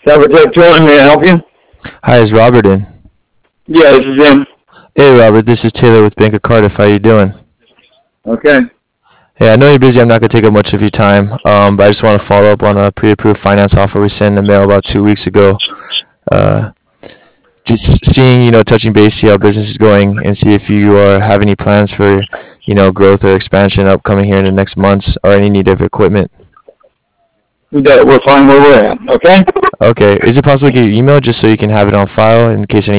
Cybertech Tooling, may I help you? Hi, is Robert in? Yeah, this is him. Hey, Robert, this is Taylor with Bank of Cardiff. How you doing? Okay. Hey, I know you're busy. I'm not going to take up much of your time, but I just want to follow up on a pre-approved finance offer we sent in the mail about 2 weeks ago. Uh, just seeing, touching base, see how business is going, and see if you have any plans for, growth or expansion upcoming here in the next months, or any need of equipment. We're fine where we're at. Okay. Okay, is it possible to get your email just so you can have it on file in case anything